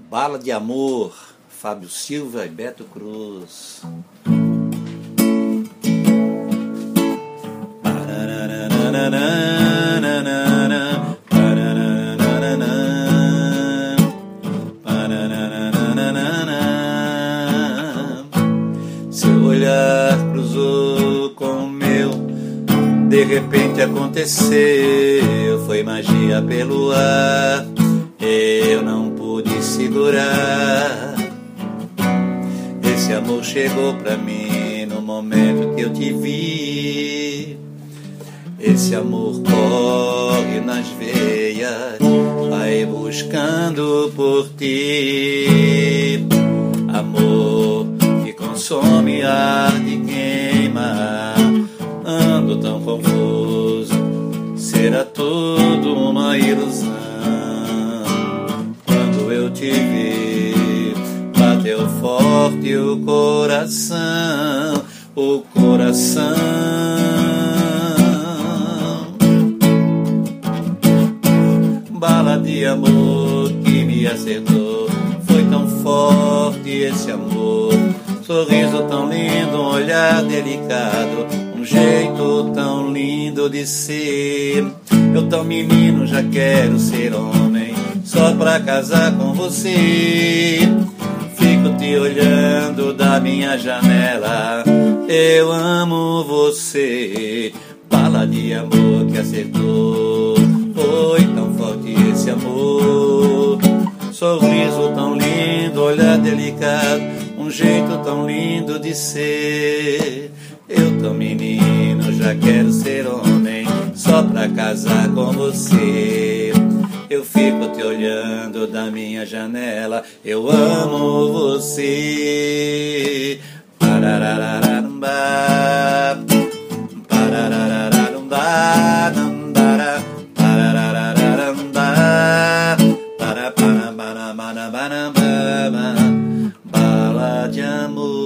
Bala de Amor, Fábio Silva e Beto Cruz. Seu olhar cruzou com o meu, de repente aconteceu, foi magia pelo ar, eu não pude segurar. Esse amor chegou pra mim no momento que eu te vi. Esse amor corre nas veias, vai buscando por ti. Amor que consome, arde e queima. Ando tão confuso, será tudo uma ilusão. Quando eu te vi, bateu forte o coração, o coração. Bala de amor que me acertou, foi tão forte esse amor. Sorriso tão lindo, um olhar delicado, um jeito tão lindo de ser. Eu tão menino, já quero ser homem, só pra casar com você. Fico te olhando da minha janela, eu amo você. Bala de amor que acertou, foi tão forte esse amor. Sorriso tão lindo, olhar delicado, um jeito tão lindo de ser. Eu tão menino, já quero ser homem, só pra casar com você. Eu fico te olhando da minha janela, eu amo você. Pararararamba, pararararamba, bala de amor.